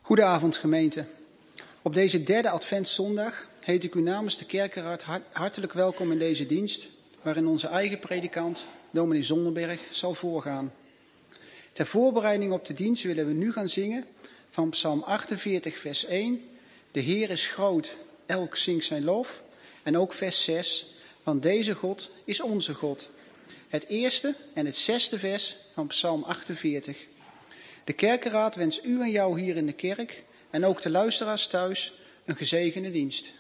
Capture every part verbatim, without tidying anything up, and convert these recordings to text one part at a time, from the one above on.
Goedenavond gemeente. Op deze derde adventszondag heet ik u namens de kerkenraad hartelijk welkom in deze dienst, waarin onze eigen predikant, dominee Zonderberg, zal voorgaan. Ter voorbereiding op de dienst willen we nu gaan zingen van Psalm achtenveertig vers één. De Heer is groot, elk zingt zijn lof. En ook vers zes, want deze God is onze God. Het eerste en het zesde vers van Psalm achtenveertig. De kerkenraad wenst u en jou hier in de kerk en ook de luisteraars thuis een gezegende dienst.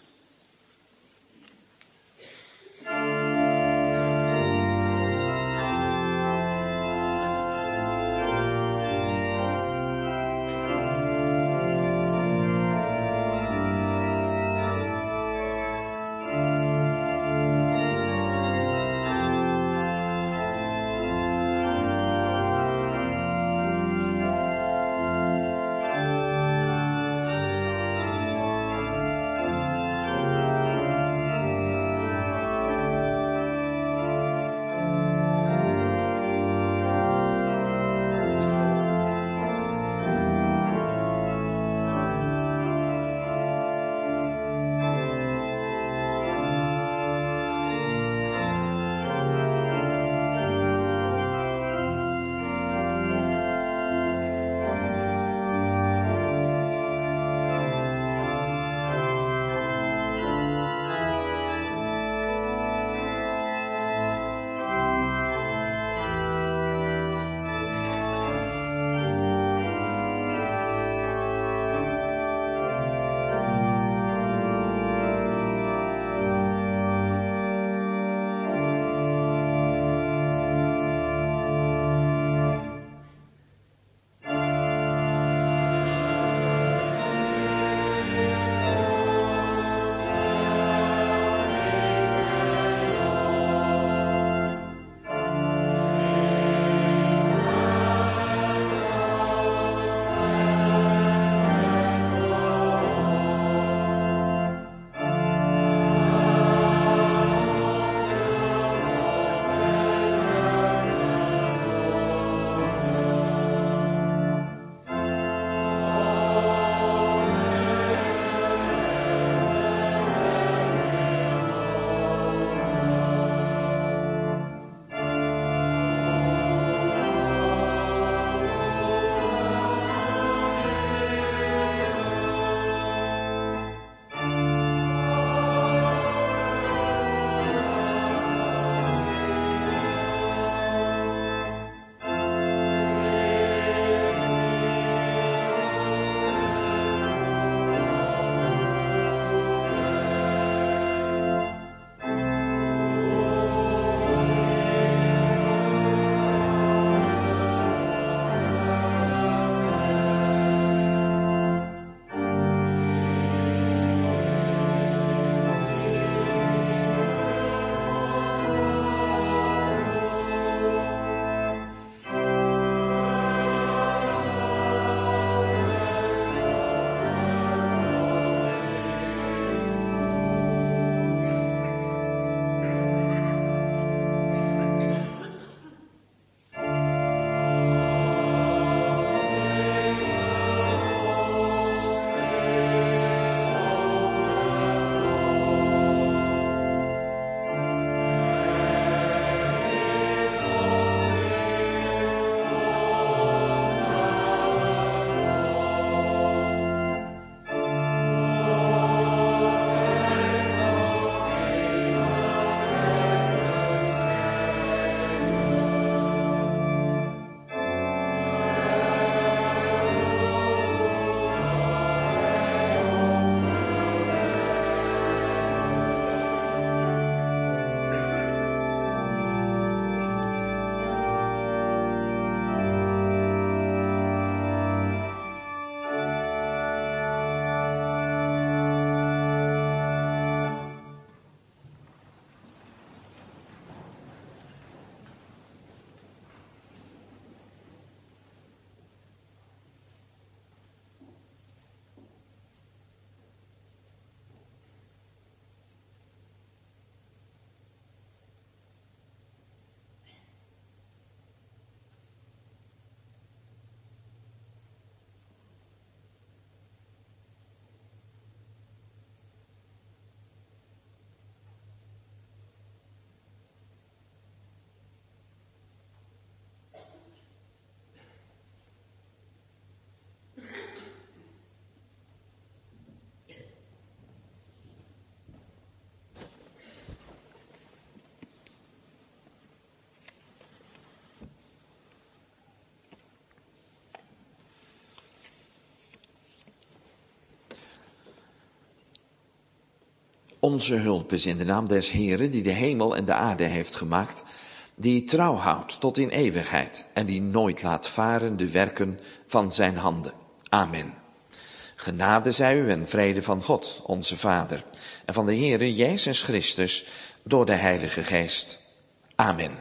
Onze hulp is in de naam des Heeren, die de hemel en de aarde heeft gemaakt, die trouw houdt tot in eeuwigheid en die nooit laat varen de werken van zijn handen. Amen. Genade zij u en vrede van God, onze Vader, en van de Heere Jezus Christus door de Heilige Geest. Amen.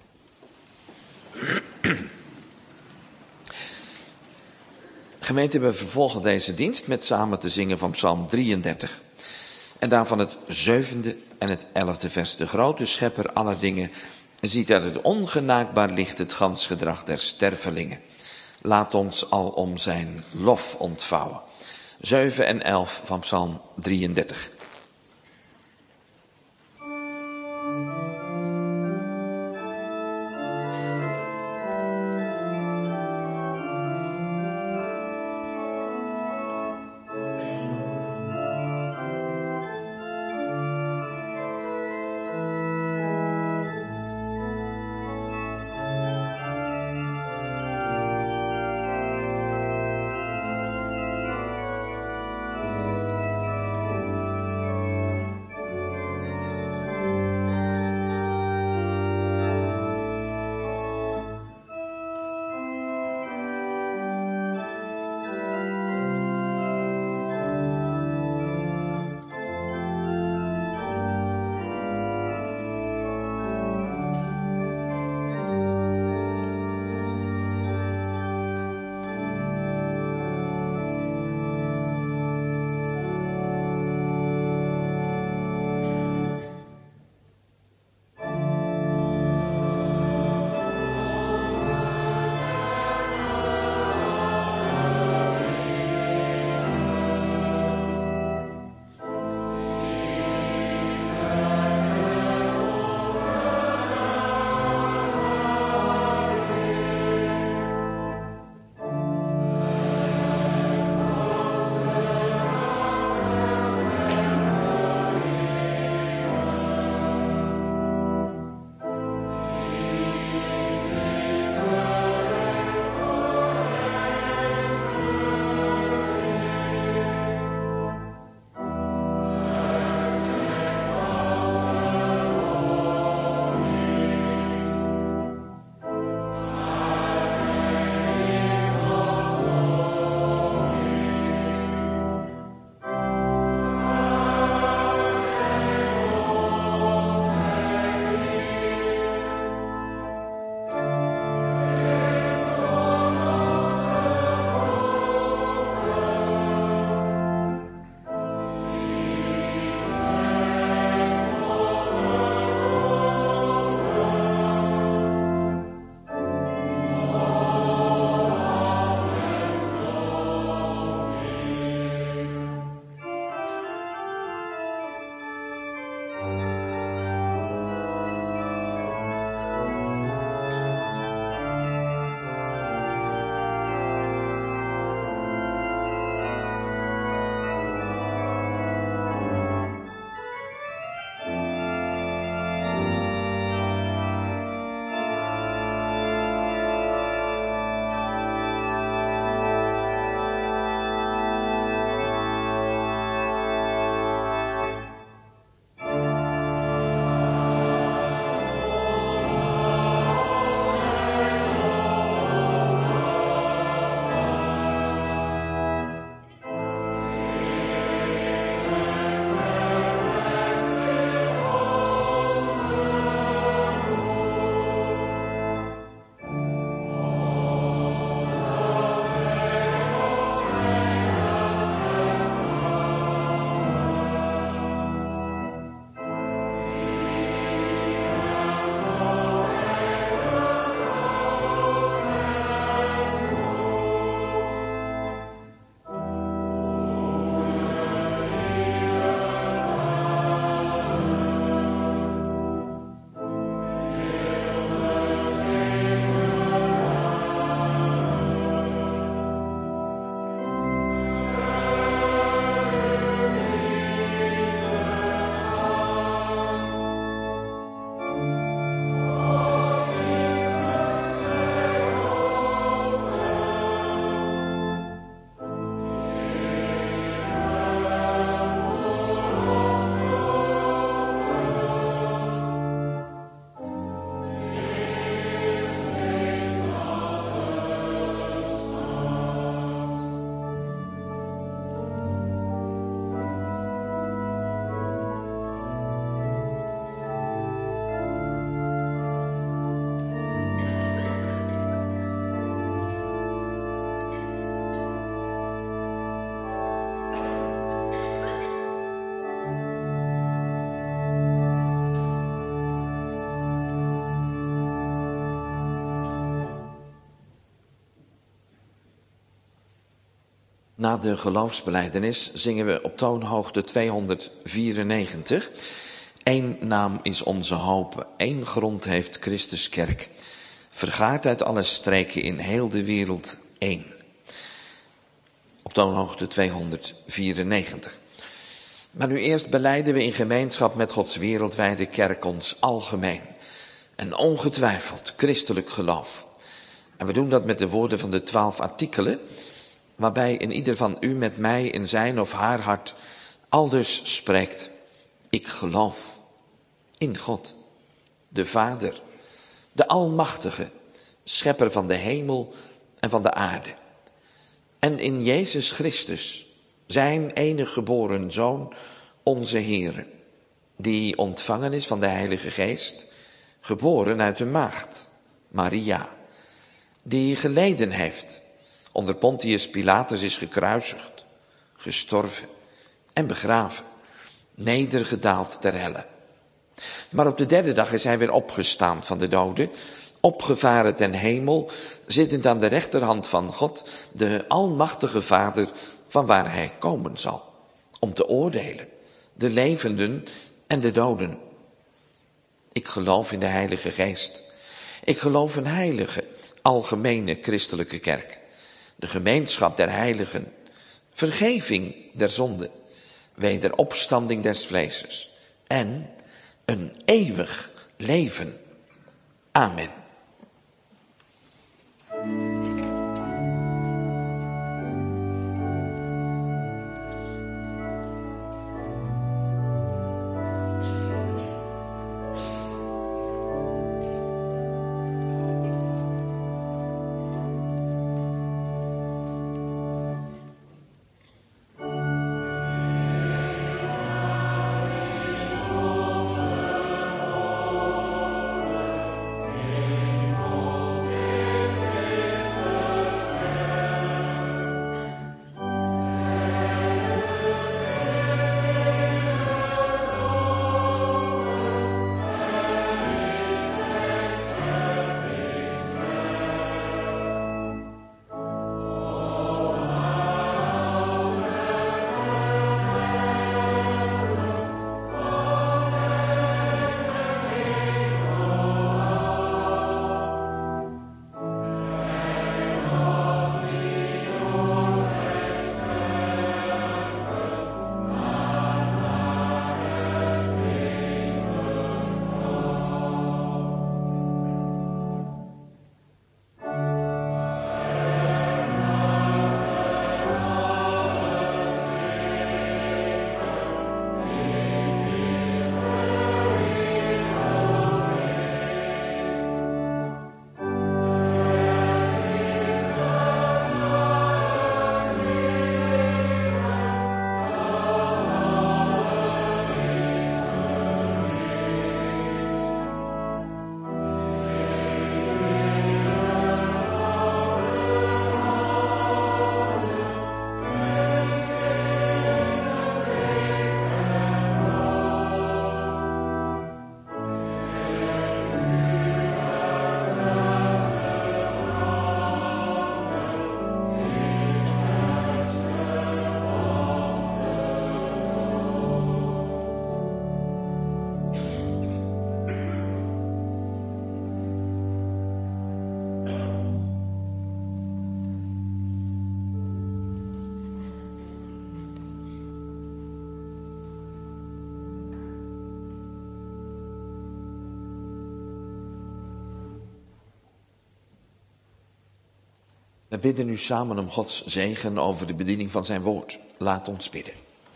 Gemeente, we vervolgen deze dienst met samen te zingen van Psalm drieëndertig. En daarvan het zevende en het elfde vers. De grote schepper aller dingen ziet uit het ongenaakbaar licht het gans gedrag der stervelingen. Laat ons al om zijn lof ontvouwen. zeven en elf van Psalm drieëndertig. Na de geloofsbelijdenis zingen we op toonhoogte tweehonderdvierennegentig. Eén naam is onze hoop, één grond heeft Christus kerk. Vergaart uit alle streken in heel de wereld één. Op toonhoogte tweehonderdvierennegentig. Maar nu eerst belijden we in gemeenschap met Gods wereldwijde kerk ons algemeen en ongetwijfeld christelijk geloof. En we doen dat met de woorden van de twaalf artikelen, waarbij in ieder van u met mij in zijn of haar hart aldus spreekt: ik geloof in God, de Vader, de Almachtige, schepper van de hemel en van de aarde. En in Jezus Christus, zijn enige geboren Zoon, onze Heere, die ontvangen is van de Heilige Geest, geboren uit de maagd, Maria, die geleden heeft, onder Pontius Pilatus is gekruisigd, gestorven en begraven, nedergedaald ter helle. Maar op de derde dag is hij weer opgestaan van de doden, opgevaren ten hemel, zittend aan de rechterhand van God, de Almachtige Vader, van waar hij komen zal, om te oordelen, de levenden en de doden. Ik geloof in de Heilige Geest. Ik geloof een heilige, algemene christelijke kerk. De gemeenschap der heiligen, vergeving der zonde, wederopstanding des vleeses en een eeuwig leven. Amen. We bidden nu samen om Gods zegen over de bediening van zijn woord. Laat ons bidden.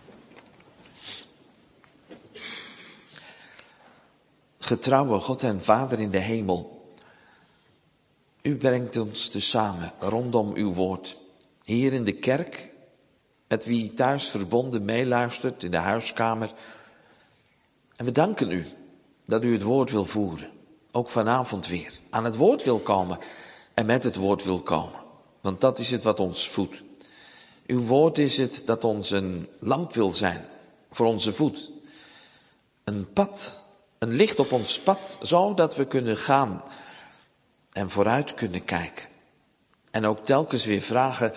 Getrouwe God en Vader in de hemel, u brengt ons tezamen rondom uw woord. Hier in de kerk, met wie thuis verbonden meeluistert in de huiskamer. En we danken u dat u het woord wil voeren. Ook vanavond weer. Aan het woord wil komen en met het woord wil komen. Want dat is het wat ons voedt. Uw woord is het dat ons een lamp wil zijn voor onze voet. Een pad, een licht op ons pad, zodat we kunnen gaan en vooruit kunnen kijken. En ook telkens weer vragen,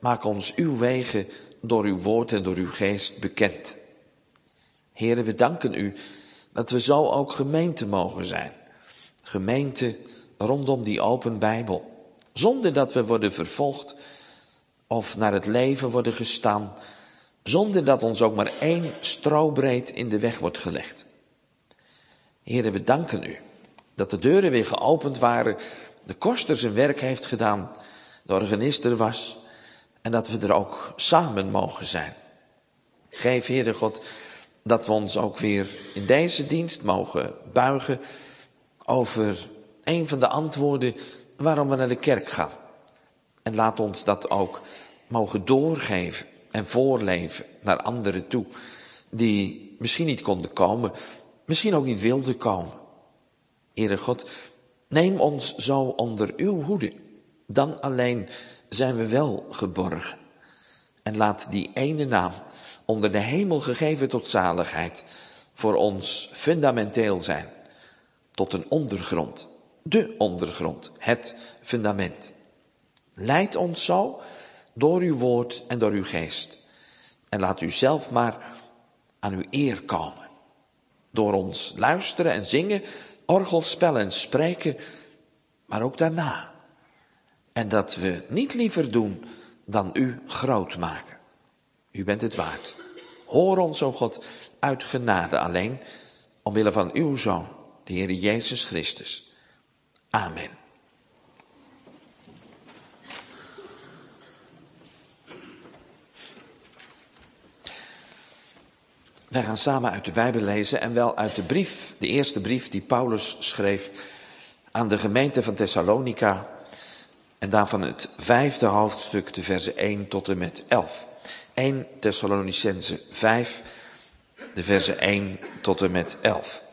maak ons uw wegen door uw woord en door uw geest bekend. Heere, we danken u dat we zo ook gemeente mogen zijn. Gemeente rondom die open Bijbel. Zonder dat we worden vervolgd of naar het leven worden gestaan. Zonder dat ons ook maar één strobreed in de weg wordt gelegd. Heere, we danken u dat de deuren weer geopend waren. De koster zijn werk heeft gedaan. De organist er was. En dat we er ook samen mogen zijn. Geef, Heere God, dat we ons ook weer in deze dienst mogen buigen over een van de antwoorden waarom we naar de kerk gaan. En laat ons dat ook mogen doorgeven en voorleven naar anderen toe, die misschien niet konden komen, misschien ook niet wilden komen. Heere God, neem ons zo onder uw hoede, dan alleen zijn we wel geborgen. En laat die ene naam, onder de hemel gegeven tot zaligheid, voor ons fundamenteel zijn, tot een ondergrond, de ondergrond, het fundament. Leid ons zo door uw woord en door uw geest. En laat u zelf maar aan uw eer komen. Door ons luisteren en zingen, orgelspellen en spreken, maar ook daarna. En dat we niet liever doen dan u groot maken. U bent het waard. Hoor ons, o God, uit genade alleen, omwille van uw Zoon, de Heer Jezus Christus. Amen. Wij gaan samen uit de Bijbel lezen en wel uit de brief, de eerste brief die Paulus schreef aan de gemeente van Thessalonica. En daarvan het vijfde hoofdstuk, de versen één tot en met elf. eerste Thessalonicenzen vijf, de versen één tot en met elf.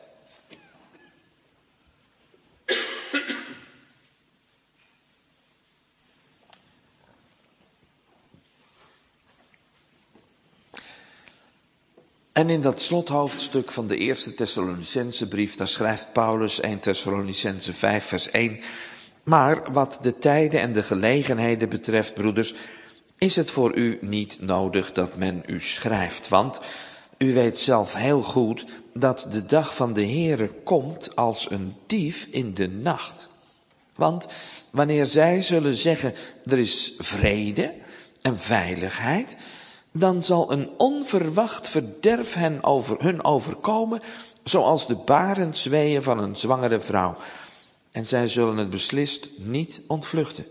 En in dat slothoofdstuk van de eerste Thessalonicense brief, daar schrijft Paulus eerste Thessalonicenzen vijf vers één. Maar wat de tijden en de gelegenheden betreft, broeders, is het voor u niet nodig dat men u schrijft. Want u weet zelf heel goed dat de dag van de Heere komt als een dief in de nacht. Want wanneer zij zullen zeggen, er is vrede en veiligheid, dan zal een onverwacht verderf hen over, hun overkomen, zoals de barensweeën van een zwangere vrouw. En zij zullen het beslist niet ontvluchten.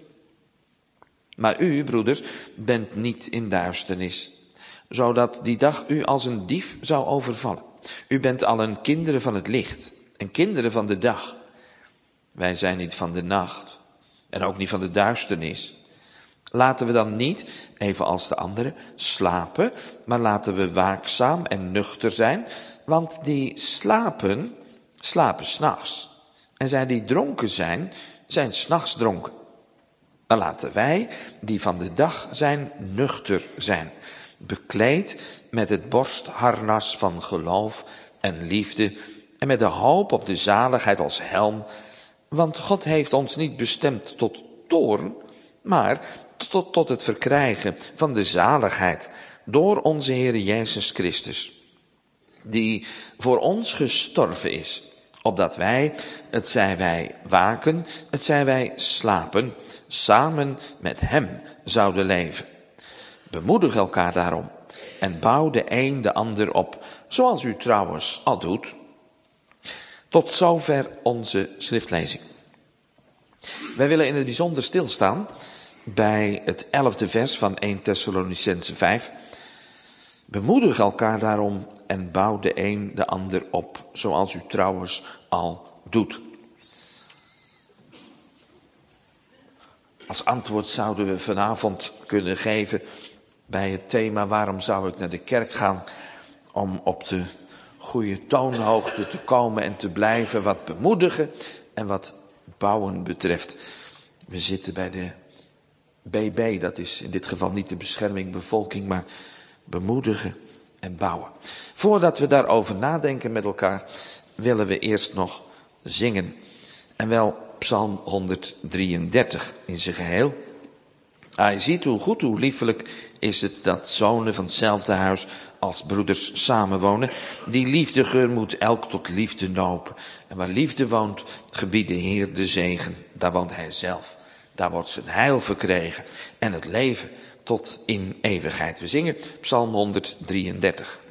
Maar u, broeders, bent niet in duisternis, zodat die dag u als een dief zou overvallen. U bent allen kinderen van het licht en kinderen van de dag. Wij zijn niet van de nacht en ook niet van de duisternis. Laten we dan niet, evenals de anderen, slapen, maar laten we waakzaam en nuchter zijn, want die slapen, slapen 's nachts. En zij die dronken zijn, zijn 's nachts dronken. Maar laten wij, die van de dag zijn, nuchter zijn, bekleed met het borstharnas van geloof en liefde en met de hoop op de zaligheid als helm, want God heeft ons niet bestemd tot toorn, maar tot, tot het verkrijgen van de zaligheid door onze Heer Jezus Christus, die voor ons gestorven is, opdat wij, het zij wij waken, het zij wij slapen, samen met hem zouden leven. Bemoedig elkaar daarom en bouw de een de ander op, zoals u trouwens al doet. Tot zover onze schriftlezing. Wij willen in het bijzonder stilstaan bij het elfde vers van eerste Thessalonicenzen vijf. Bemoedig elkaar daarom en bouw de een de ander op, zoals u trouwens al doet. Als antwoord zouden we vanavond kunnen geven bij het thema waarom zou ik naar de kerk gaan, om op de goede toonhoogte te komen en te blijven wat bemoedigen en wat bouwen betreft. We zitten bij de B B, dat is in dit geval niet de bescherming bevolking, maar bemoedigen en bouwen. Voordat we daarover nadenken met elkaar, willen we eerst nog zingen. En wel Psalm honderddrieëndertig in zijn geheel. Hij ziet hoe goed, hoe liefelijk is het dat zonen van hetzelfde huis als broeders samenwonen. Die liefdegeur moet elk tot liefde nopen. En waar liefde woont, gebiedt de Heer de zegen. Daar woont hij zelf. Daar wordt zijn heil verkregen. En het leven tot in eeuwigheid. We zingen Psalm honderddrieëndertig.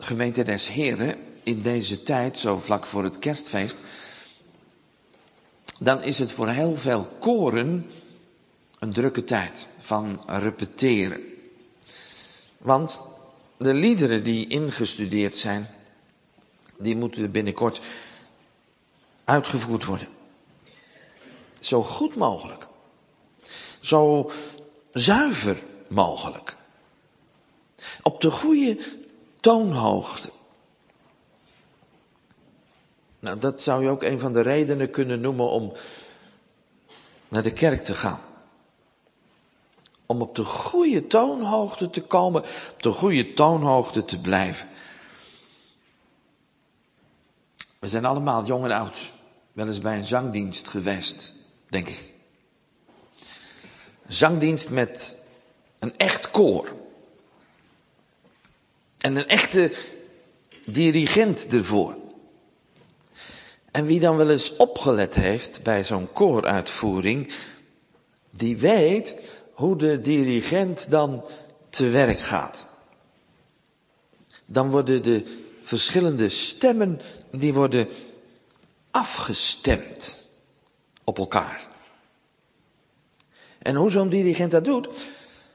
Gemeente des Heren, in deze tijd, zo vlak voor het kerstfeest, dan is het voor heel veel koren een drukke tijd van repeteren. Want de liederen die ingestudeerd zijn, die moeten binnenkort uitgevoerd worden. Zo goed mogelijk. Zo zuiver mogelijk. Op de goede toonhoogte. Nou, dat zou je ook een van de redenen kunnen noemen om naar de kerk te gaan. Om op de goede toonhoogte te komen, op de goede toonhoogte te blijven. We zijn allemaal jong en oud, wel eens bij een zangdienst geweest, denk ik. Een zangdienst met een echt koor. En een echte dirigent ervoor. En wie dan wel eens opgelet heeft bij zo'n kooruitvoering, die weet hoe de dirigent dan te werk gaat. Dan worden de verschillende stemmen, die worden afgestemd op elkaar. En hoe zo'n dirigent dat doet?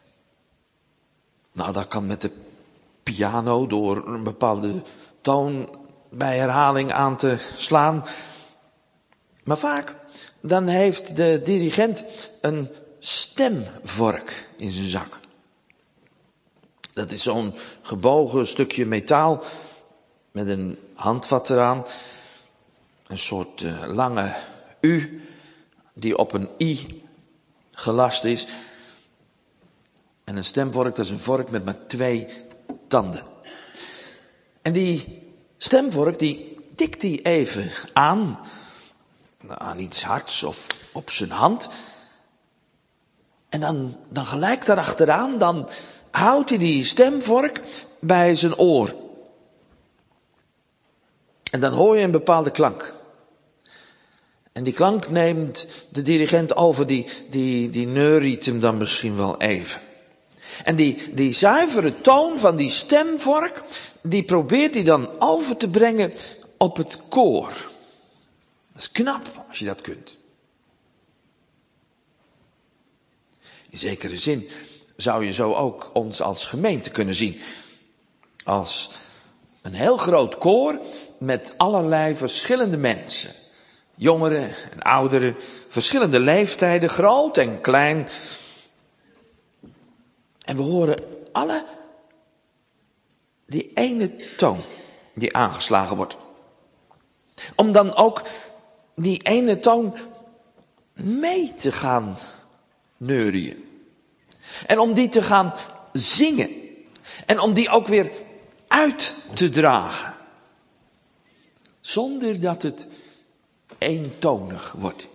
Nou, dat kan met de piano door een bepaalde toon bij herhaling aan te slaan. Maar vaak, dan heeft de dirigent een stemvork in zijn zak. Dat is zo'n gebogen stukje metaal met een handvat eraan. Een soort uh, lange U die op een I gelast is. En een stemvork, dat is een vork met maar twee tanden. En die stemvork, die tikt hij even aan, aan iets hards of op zijn hand. En dan, dan gelijk daarachteraan, dan houdt hij die stemvork bij zijn oor. En dan hoor je een bepaalde klank. En die klank neemt de dirigent over, die, die, die neuriet hem dan misschien wel even. En die, die zuivere toon van die stemvork, die probeert hij dan over te brengen op het koor. Dat is knap als je dat kunt. In zekere zin zou je zo ook ons als gemeente kunnen zien. Als een heel groot koor met allerlei verschillende mensen. Jongeren en ouderen, verschillende leeftijden, groot en klein. En we horen alle die ene toon die aangeslagen wordt. Om dan ook die ene toon mee te gaan neurien. En om die te gaan zingen. En om die ook weer uit te dragen. Zonder dat het eentonig wordt.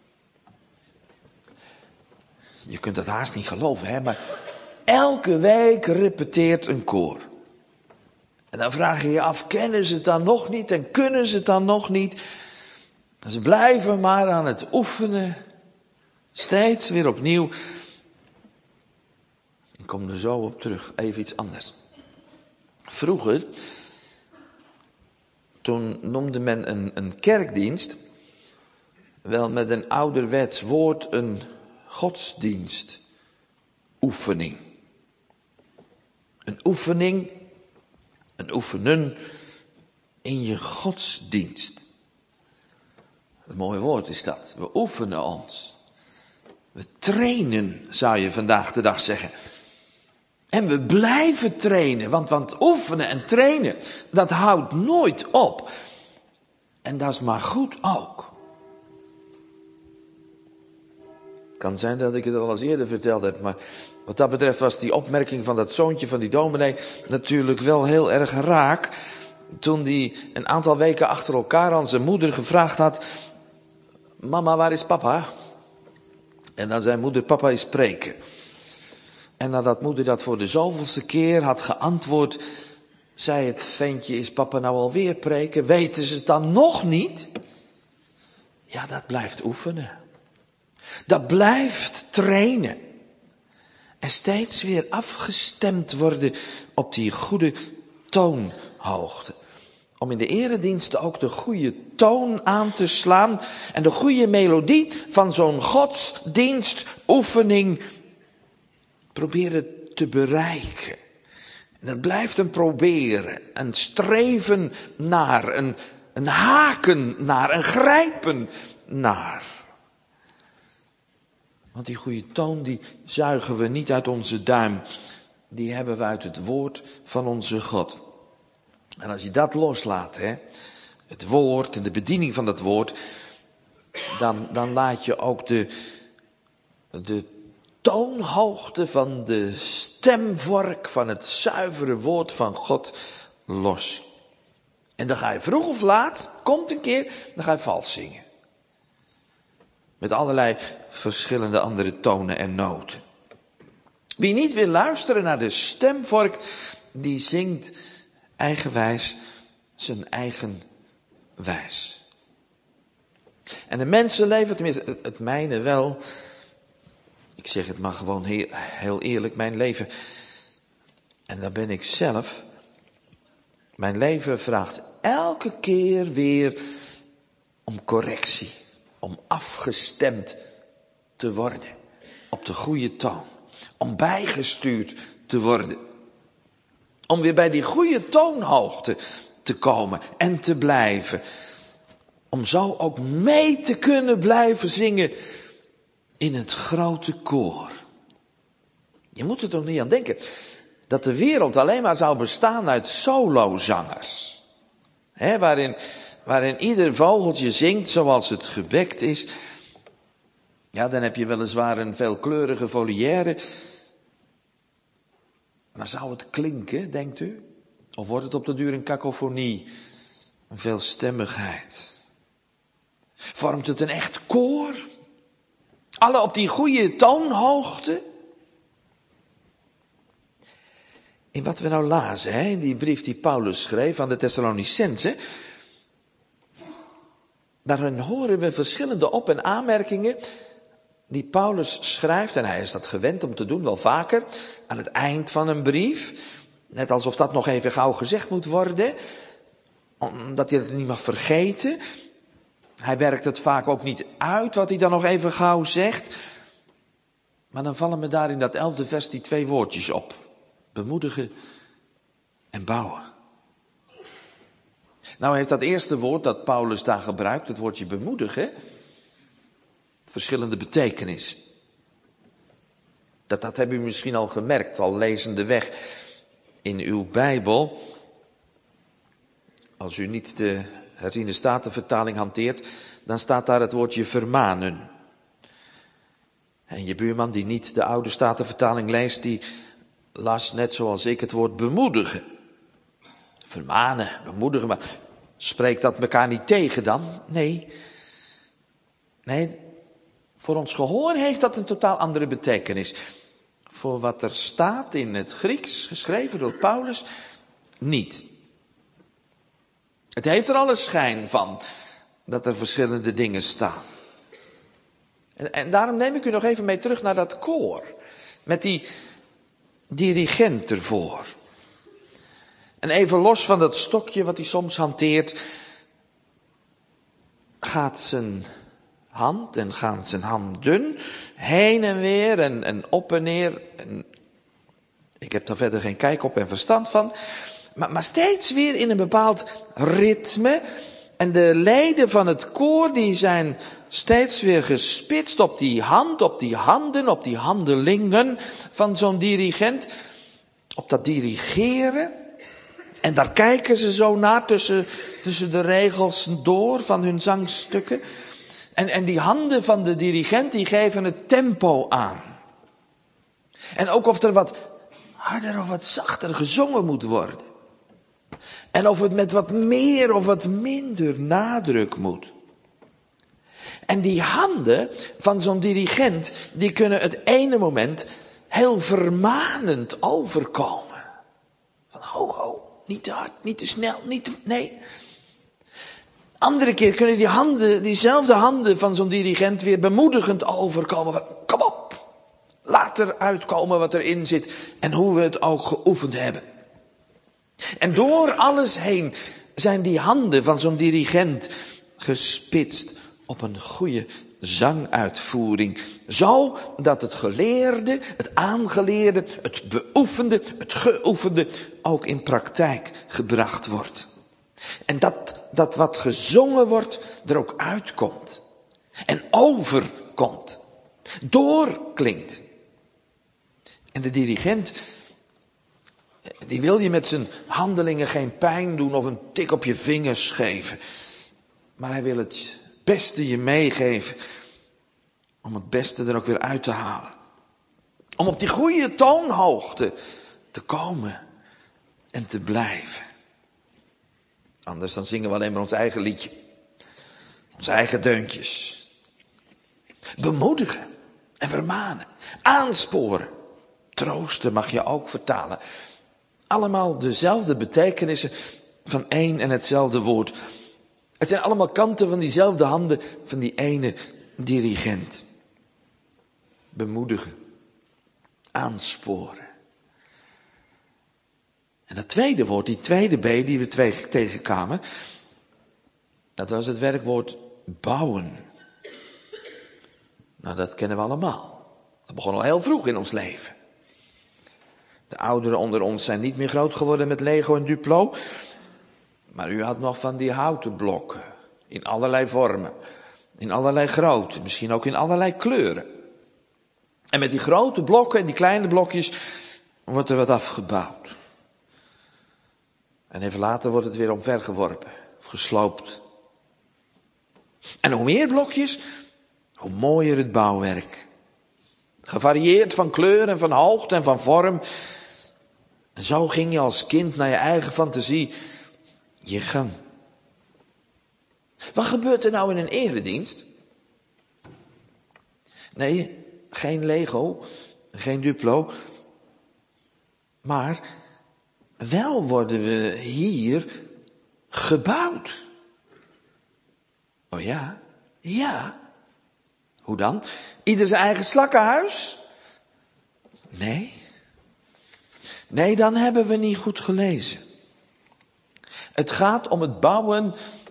Je kunt dat haast niet geloven, hè, maar elke week repeteert een koor. En dan vraag je je af, kennen ze het dan nog niet en kunnen ze het dan nog niet? En ze blijven maar aan het oefenen. Steeds weer opnieuw. Ik kom er zo op terug, even iets anders. Vroeger, toen noemde men een, een kerkdienst wel met een ouderwets woord een godsdienstoefening. Een oefening, een oefenen in je godsdienst. Een mooi woord is dat. We oefenen ons. We trainen, zou je vandaag de dag zeggen. En we blijven trainen, want, want oefenen en trainen, dat houdt nooit op. En dat is maar goed ook. Het kan zijn dat ik het al eens eerder verteld heb, maar wat dat betreft was die opmerking van dat zoontje van die dominee natuurlijk wel heel erg raak. Toen die een aantal weken achter elkaar aan zijn moeder gevraagd had: mama, waar is papa? En dan zei moeder: papa is preken. En nadat moeder dat voor de zoveelste keer had geantwoord, zei het ventje: is papa nou alweer preken? Weten ze het dan nog niet? Ja, dat blijft oefenen. Dat blijft trainen. En steeds weer afgestemd worden op die goede toonhoogte. Om in de erediensten ook de goede toon aan te slaan en de goede melodie van zo'n godsdienstoefening proberen te bereiken. En dat blijft een proberen, een streven naar, een, een haken naar, een grijpen naar. Want die goede toon, die zuigen we niet uit onze duim. Die hebben we uit het woord van onze God. En als je dat loslaat, hè, het woord en de bediening van dat woord, dan, dan laat je ook de, de toonhoogte van de stemvork van het zuivere woord van God los. En dan ga je vroeg of laat, komt een keer, dan ga je vals zingen. Met allerlei verschillende andere tonen en noten. Wie niet wil luisteren naar de stemvork, die zingt eigenwijs zijn eigen wijs. En de mensenleven, tenminste het mijne wel, ik zeg het maar gewoon heel, heel eerlijk, mijn leven, en daar ben ik zelf, mijn leven vraagt elke keer weer om correctie, om afgestemd te worden op de goede toon, om bijgestuurd te worden. Om weer bij die goede toonhoogte te komen en te blijven. Om zo ook mee te kunnen blijven zingen in het grote koor. Je moet er toch niet aan denken dat de wereld alleen maar zou bestaan uit solozangers. Hè, waarin, waarin ieder vogeltje zingt zoals het gebekt is. Ja, dan heb je weliswaar een veelkleurige volière. Maar zou het klinken, denkt u? Of wordt het op de duur een kakofonie, een veelstemmigheid? Vormt het een echt koor? Alle op die goede toonhoogte? In wat we nou lazen, hè, in die brief die Paulus schreef aan de Thessalonicenzen, daarin horen we verschillende op- en aanmerkingen die Paulus schrijft, en hij is dat gewend om te doen, wel vaker, aan het eind van een brief. Net alsof dat nog even gauw gezegd moet worden, omdat hij het niet mag vergeten. Hij werkt het vaak ook niet uit wat hij dan nog even gauw zegt. Maar dan vallen me daar in dat elfde vers die twee woordjes op. Bemoedigen en bouwen. Nou heeft dat eerste woord dat Paulus daar gebruikt, het woordje bemoedigen, verschillende betekenis. Dat, dat hebben u misschien al gemerkt, al lezende weg in uw Bijbel. Als u niet de herziene statenvertaling hanteert, dan staat daar het woordje vermanen. En je buurman die niet de oude statenvertaling leest, die las net zoals ik het woord bemoedigen. Vermanen, bemoedigen, maar spreekt dat elkaar niet tegen dan? Nee. Nee, voor ons gehoor heeft dat een totaal andere betekenis. Voor wat er staat in het Grieks, geschreven door Paulus, niet. Het heeft er alle schijn van dat er verschillende dingen staan. En, en daarom neem ik u nog even mee terug naar dat koor. Met die dirigent ervoor. En even los van dat stokje wat hij soms hanteert, gaat zijn hand en gaan zijn handen heen en weer en, en op en neer. En ik heb daar verder geen kijk op en verstand van. Maar, maar steeds weer in een bepaald ritme. En de leden van het koor die zijn steeds weer gespitst op die hand, op die handen, op die handelingen van zo'n dirigent. Op dat dirigeren. En daar kijken ze zo naar tussen, tussen de regels door van hun zangstukken. En, en die handen van de dirigent die geven het tempo aan. En ook of er wat harder of wat zachter gezongen moet worden. En of het met wat meer of wat minder nadruk moet. En die handen van zo'n dirigent, die kunnen het ene moment heel vermanend overkomen. Van ho ho, niet te hard, niet te snel, niet te, nee. Andere keer kunnen die handen, diezelfde handen van zo'n dirigent weer bemoedigend overkomen. Van, kom op, laat er uitkomen wat erin zit en hoe we het ook geoefend hebben. En door alles heen zijn die handen van zo'n dirigent gespitst op een goede zanguitvoering. Zo dat het geleerde, het aangeleerde, het beoefende, het geoefende ook in praktijk gebracht wordt. En dat, dat wat gezongen wordt er ook uitkomt. En overkomt. Doorklinkt. En de dirigent, die wil je met zijn handelingen geen pijn doen of een tik op je vingers geven. Maar hij wil het beste je meegeven. Om het beste er ook weer uit te halen. Om op die goede toonhoogte te komen en te blijven. Anders dan zingen we alleen maar ons eigen liedje. Onze eigen deuntjes. Bemoedigen en vermanen. Aansporen. Troosten mag je ook vertalen. Allemaal dezelfde betekenissen van één en hetzelfde woord. Het zijn allemaal kanten van diezelfde handen van die ene dirigent. Bemoedigen. Aansporen. En dat tweede woord, die tweede B die we twee tegenkwamen, dat was het werkwoord bouwen. Nou, dat kennen we allemaal. Dat begon al heel vroeg in ons leven. De ouderen onder ons zijn niet meer groot geworden met Lego en Duplo. Maar u had nog van die houten blokken. In allerlei vormen. In allerlei grootte. Misschien ook in allerlei kleuren. En met die grote blokken en die kleine blokjes wordt er wat afgebouwd. En even later wordt het weer omvergeworpen. Of gesloopt. En hoe meer blokjes, hoe mooier het bouwwerk. Gevarieerd van kleur en van hoogte en van vorm. En zo ging je als kind naar je eigen fantasie je gang. Wat gebeurt er nou in een eredienst? Nee, geen Lego, geen Duplo. Maar wel worden we hier gebouwd. Oh ja? Ja. Hoe dan? Ieder zijn eigen slakkenhuis? Nee. Nee, dan hebben we niet goed gelezen. Het gaat om het bouwen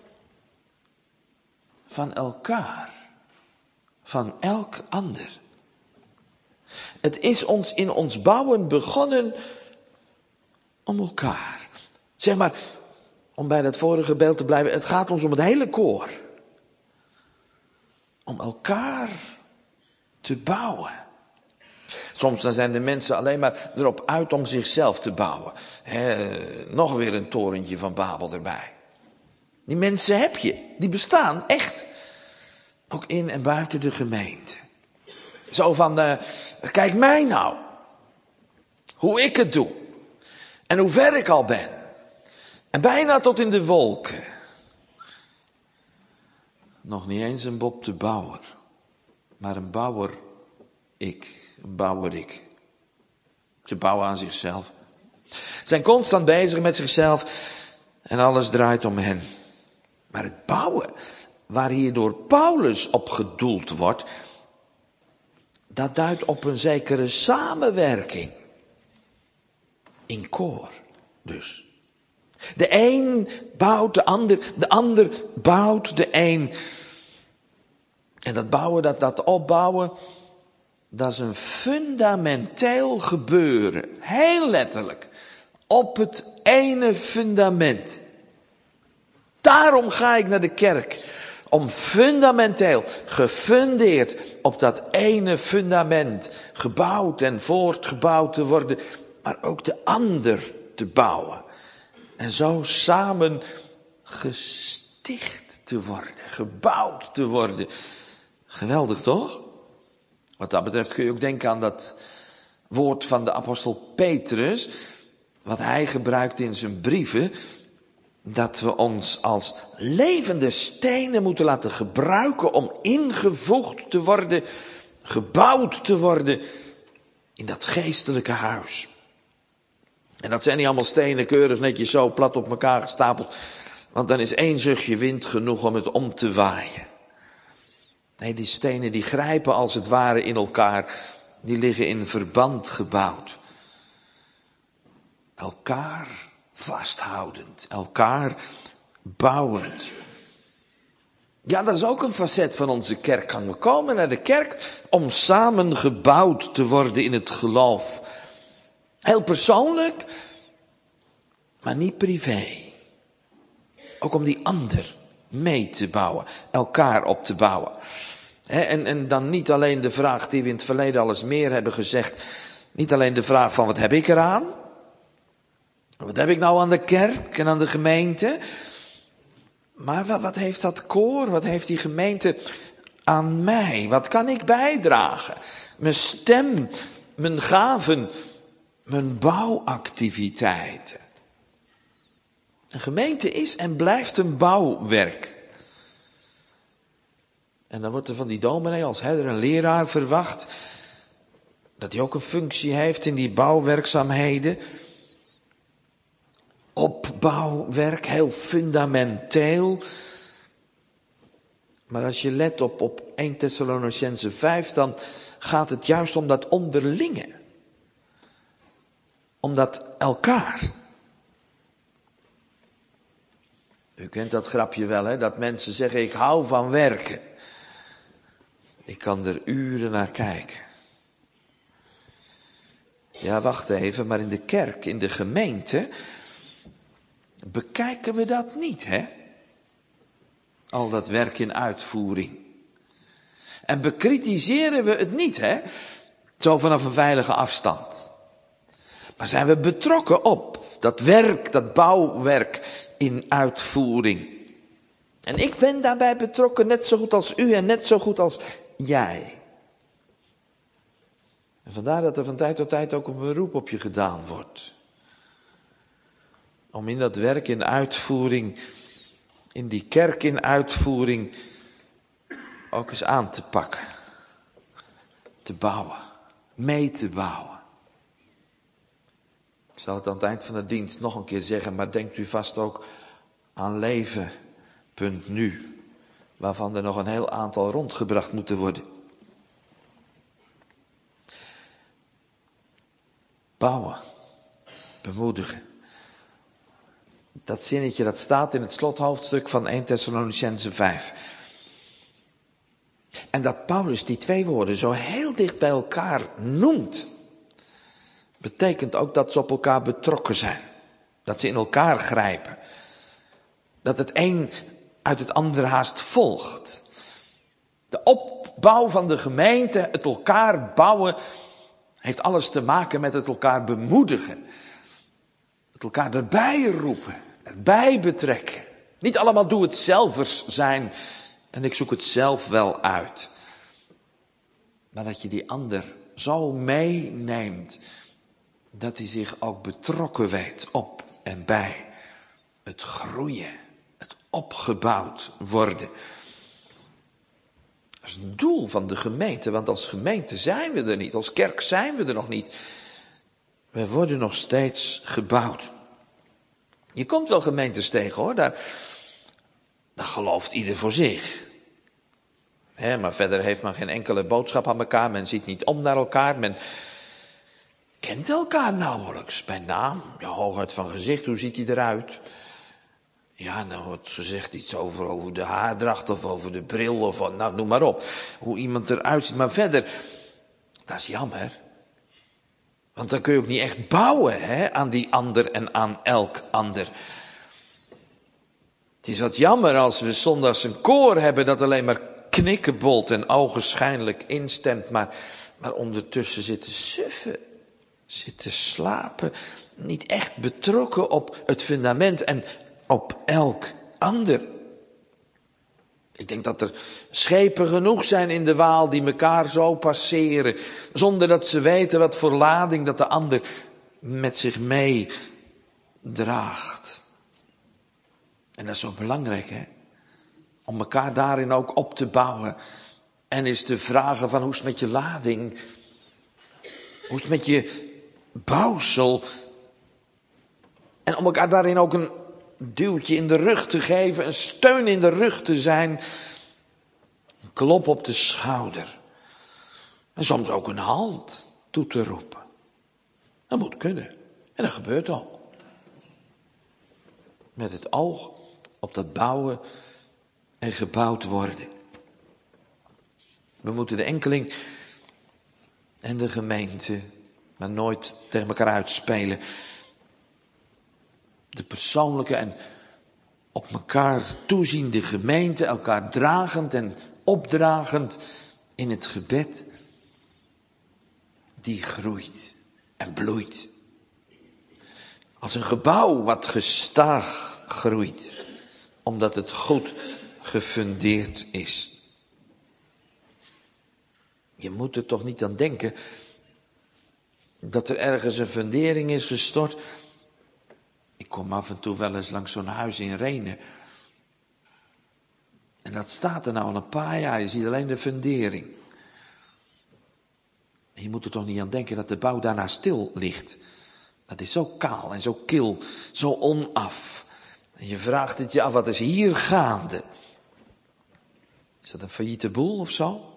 van elkaar. Van elk ander. Het is ons in ons bouwen begonnen om elkaar. Zeg maar, om bij dat vorige beeld te blijven, het gaat ons om het hele koor. Om elkaar te bouwen. Soms dan zijn de mensen alleen maar erop uit om zichzelf te bouwen. He, nog weer een torentje van Babel erbij. Die mensen heb je, die bestaan echt. Ook in en buiten de gemeente. Zo van, uh, kijk mij nou. Hoe ik het doe. En hoe ver ik al ben. En bijna tot in de wolken. Nog niet eens een Bob de Bouwer. Maar een bouwer ik. Een bouwer ik. Ze bouwen aan zichzelf. Zijn constant bezig met zichzelf. En alles draait om hen. Maar het bouwen, waar hier door Paulus op gedoeld wordt, dat duidt op een zekere samenwerking. In koor dus. De een bouwt de ander, de ander bouwt de een. En dat bouwen, dat, dat opbouwen, dat is een fundamenteel gebeuren. Heel letterlijk. Op het ene fundament. Daarom ga ik naar de kerk. Om fundamenteel, gefundeerd op dat ene fundament, gebouwd en voortgebouwd te worden, maar ook de ander te bouwen. En zo samen gesticht te worden, gebouwd te worden. Geweldig toch? Wat dat betreft kun je ook denken aan dat woord van de apostel Petrus, wat hij gebruikt in zijn brieven, dat we ons als levende stenen moeten laten gebruiken om ingevoegd te worden, gebouwd te worden in dat geestelijke huis. En dat zijn niet allemaal stenen keurig netjes zo plat op elkaar gestapeld, want dan is één zuchtje wind genoeg om het om te waaien. Nee, die stenen die grijpen als het ware in elkaar, die liggen in verband gebouwd. Elkaar vasthoudend, elkaar bouwend. Ja, dat is ook een facet van onze kerkgang. We komen naar de kerk om samen gebouwd te worden in het geloof. Heel persoonlijk, maar niet privé. Ook om die ander mee te bouwen, elkaar op te bouwen. He, en, en dan niet alleen de vraag die we in het verleden al eens meer hebben gezegd. Niet alleen de vraag van wat heb ik eraan? Wat heb ik nou aan de kerk en aan de gemeente? Maar wat, wat heeft dat koor, wat heeft die gemeente aan mij? Wat kan ik bijdragen? Mijn stem, mijn gaven, mijn bouwactiviteiten. Een gemeente is en blijft een bouwwerk. En dan wordt er van die dominee als herder en leraar verwacht dat hij ook een functie heeft in die bouwwerkzaamheden. Opbouwwerk, heel fundamenteel. Maar als je let op, op Eerste Thessalonicenzen vijf, dan gaat het juist om dat onderlinge. Om dat elkaar. U kent dat grapje wel, hè? Dat mensen zeggen, ik hou van werken. Ik kan er uren naar kijken. Ja, wacht even, maar in de kerk, in de gemeente, bekijken we dat niet, hè? Al dat werk in uitvoering. En bekritiseren we het niet, hè? Zo vanaf een veilige afstand. Maar zijn we betrokken op dat werk, dat bouwwerk in uitvoering. En ik ben daarbij betrokken net zo goed als u en net zo goed als jij. En vandaar dat er van tijd tot tijd ook een beroep op je gedaan wordt. Om in dat werk in uitvoering, in die kerk in uitvoering, ook eens aan te pakken. Te bouwen, mee te bouwen. Ik zal het aan het eind van de dienst nog een keer zeggen, maar denkt u vast ook aan leven.nu, waarvan er nog een heel aantal rondgebracht moeten worden. Bouwen, bemoedigen. Dat zinnetje dat staat in het slothoofdstuk van Eerste Thessalonicenzen vijf. En dat Paulus die twee woorden zo heel dicht bij elkaar noemt, betekent ook dat ze op elkaar betrokken zijn. Dat ze in elkaar grijpen. Dat het een uit het andere haast volgt. De opbouw van de gemeente, het elkaar bouwen, heeft alles te maken met het elkaar bemoedigen. Het elkaar erbij roepen, erbij betrekken. Niet allemaal doe het zelvers zijn en ik zoek het zelf wel uit. Maar dat je die ander zo meeneemt, dat hij zich ook betrokken weet op en bij het groeien, het opgebouwd worden. Dat is een doel van de gemeente, want als gemeente zijn we er niet, als kerk zijn we er nog niet. We worden nog steeds gebouwd. Je komt wel gemeentes tegen hoor, daar, daar gelooft ieder voor zich. He, maar verder heeft men geen enkele boodschap aan elkaar, men ziet niet om naar elkaar, men kent elkaar nauwelijks bij naam. Ja, hooguit van gezicht, hoe ziet hij eruit? Ja, nou wordt gezegd iets over, over de haardracht of over de bril of wat, nou noem maar op. Hoe iemand eruit ziet, maar verder, dat is jammer. Want dan kun je ook niet echt bouwen hè, aan die ander en aan elk ander. Het is wat jammer als we zondags een koor hebben dat alleen maar knikkebolt en ogenschijnlijk instemt, maar, maar ondertussen zit te suffen, zit te slapen, niet echt betrokken op het fundament en op elk ander. Ik denk dat er schepen genoeg zijn in de Waal die elkaar zo passeren, zonder dat ze weten wat voor lading dat de ander met zich mee draagt. En dat is zo belangrijk, hè? Om elkaar daarin ook op te bouwen. En is te vragen van hoe is het met je lading? Hoe is het met je bouwsel? En om elkaar daarin ook een duwtje in de rug te geven, een steun in de rug te zijn. Een klop op de schouder. En soms ook een halt toe te roepen. Dat moet kunnen. En dat gebeurt ook. met het oog op dat bouwen en gebouwd worden. We moeten de enkeling en de gemeente maar nooit tegen elkaar uitspelen. De persoonlijke en op elkaar toeziende gemeente, elkaar dragend en opdragend in het gebed, die groeit en bloeit. Als een gebouw wat gestaag groeit, omdat het goed gefundeerd is. Je moet er toch niet aan denken dat er ergens een fundering is gestort. Ik kom af en toe wel eens langs zo'n huis in Renen. En dat staat er nou al een paar jaar. Je ziet alleen de fundering. En je moet er toch niet aan denken dat de bouw daarna stil ligt. Dat is zo kaal en zo kil, zo onaf. En je vraagt het je af, wat is hier gaande? Is dat een failliete boel of zo?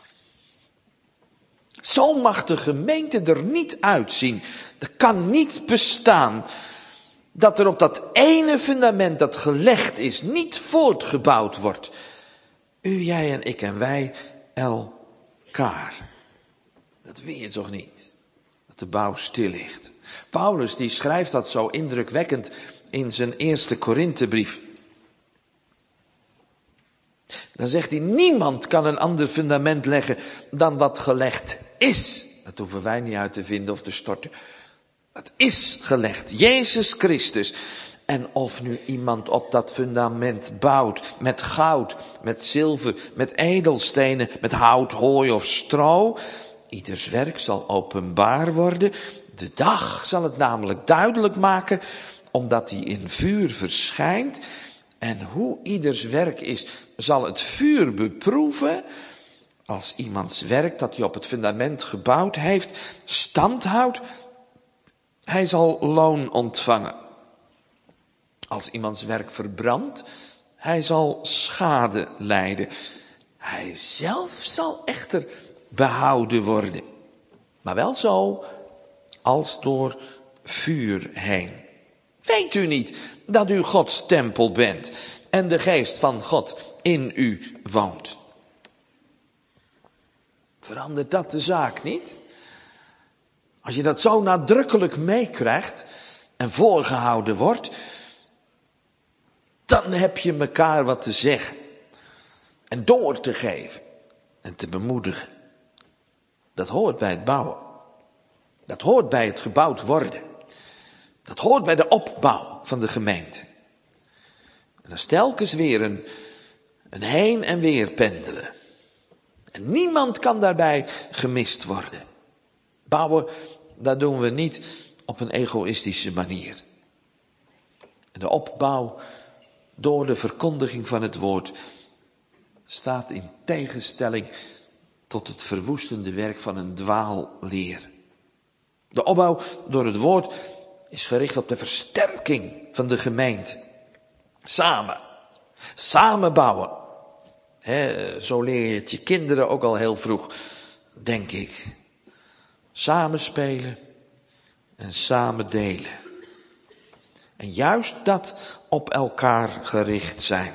Zo mag de gemeente er niet uitzien. Dat kan niet bestaan. Dat er op dat ene fundament dat gelegd is, niet voortgebouwd wordt. U, jij en ik en wij, elkaar. Dat wil je toch niet? Dat de bouw stil ligt. Paulus die schrijft dat zo indrukwekkend in zijn eerste Korinthebrief. Dan zegt hij, niemand kan een ander fundament leggen dan wat gelegd is. Dat hoeven wij niet uit te vinden of te storten. Het is gelegd, Jezus Christus. En of nu iemand op dat fundament bouwt, met goud, met zilver, met edelstenen, met hout, hooi of stro. Ieders werk zal openbaar worden. De dag zal het namelijk duidelijk maken, omdat hij in vuur verschijnt. En hoe ieders werk is, zal het vuur beproeven. Als iemands werk dat hij op het fundament gebouwd heeft, stand houdt, hij zal loon ontvangen. Als iemands werk verbrandt, hij zal schade lijden. Hij zelf zal echter behouden worden. Maar wel zo als door vuur heen. Weet u niet dat u Gods tempel bent en de geest van God in u woont? Verandert dat de zaak niet? Als je dat zo nadrukkelijk meekrijgt en voorgehouden wordt, dan heb je elkaar wat te zeggen en door te geven en te bemoedigen. Dat hoort bij het bouwen. Dat hoort bij het gebouwd worden. Dat hoort bij de opbouw van de gemeente. En dat is telkens weer een, een heen en weer pendelen. En niemand kan daarbij gemist worden. Bouwen, dat doen we niet op een egoïstische manier. De opbouw door de verkondiging van het woord staat in tegenstelling tot het verwoestende werk van een dwaalleer. De opbouw door het woord is gericht op de versterking van de gemeente. Samen. Samen bouwen. He, zo leer je het je kinderen ook al heel vroeg, denk ik. Samen spelen en samen delen. En juist dat op elkaar gericht zijn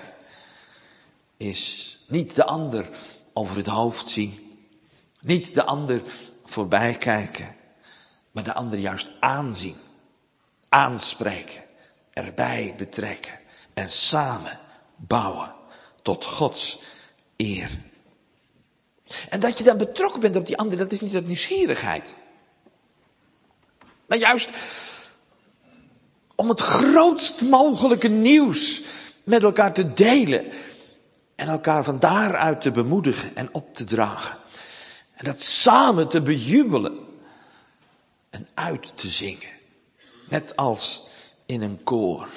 is niet de ander over het hoofd zien. Niet de ander voorbij kijken. Maar de ander juist aanzien. Aanspreken. Erbij betrekken. En samen bouwen. Tot Gods eer. En dat je dan betrokken bent op die ander, dat is niet uit nieuwsgierigheid. Maar juist om het grootst mogelijke nieuws met elkaar te delen. En elkaar van daaruit te bemoedigen en op te dragen. En dat samen te bejubelen. En uit te zingen. Net als in een koor.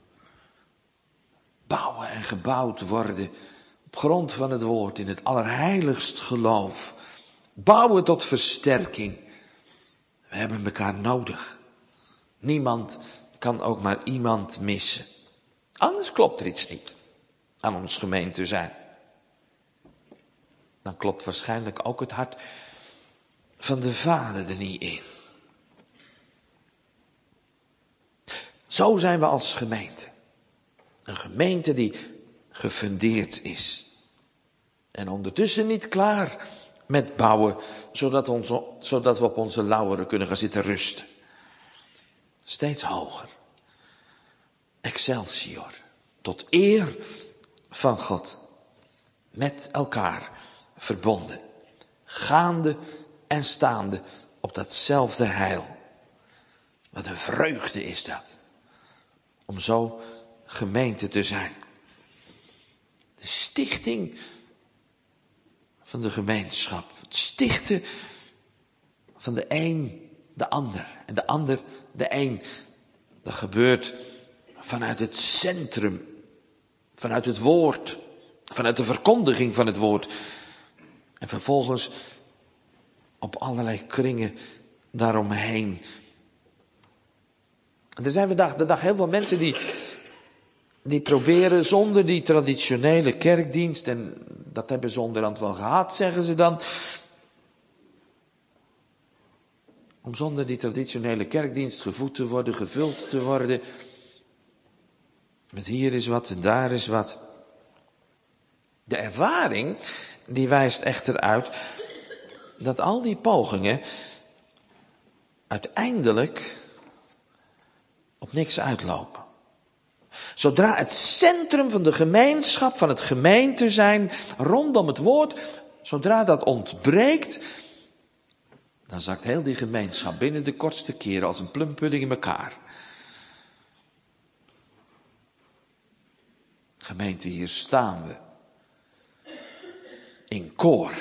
Bouwen en gebouwd worden op grond van het woord in het allerheiligst geloof. Bouwen tot versterking. We hebben elkaar nodig. Niemand kan ook maar iemand missen. Anders klopt er iets niet aan ons gemeente zijn. Dan klopt waarschijnlijk ook het hart van de Vader er niet in. Zo zijn we als gemeente. Een gemeente die gefundeerd is. En ondertussen niet klaar met bouwen, zodat, onze, zodat we op onze lauweren kunnen gaan zitten rusten. Steeds hoger. Excelsior. Tot eer van God. Met elkaar verbonden. Gaande en staande op datzelfde heil. Wat een vreugde is dat. Om zo gemeente te zijn. De stichting van de gemeenschap. Het stichten van de een de ander. En de ander de een. Dat gebeurt vanuit het centrum. Vanuit het woord. Vanuit de verkondiging van het woord. En vervolgens op allerlei kringen daaromheen. En er zijn vandaag de dag heel veel mensen die, die proberen zonder die traditionele kerkdienst, en dat hebben ze onderhand wel gehad, zeggen ze dan, om zonder die traditionele kerkdienst gevoed te worden, gevuld te worden, met hier is wat en daar is wat. De ervaring, die wijst echter uit dat al die pogingen uiteindelijk op niks uitlopen. Zodra het centrum van de gemeenschap, van het gemeente zijn, rondom het woord, zodra dat ontbreekt, dan zakt heel die gemeenschap binnen de kortste keren als een plumpudding in elkaar. Gemeente, hier staan we. In koor.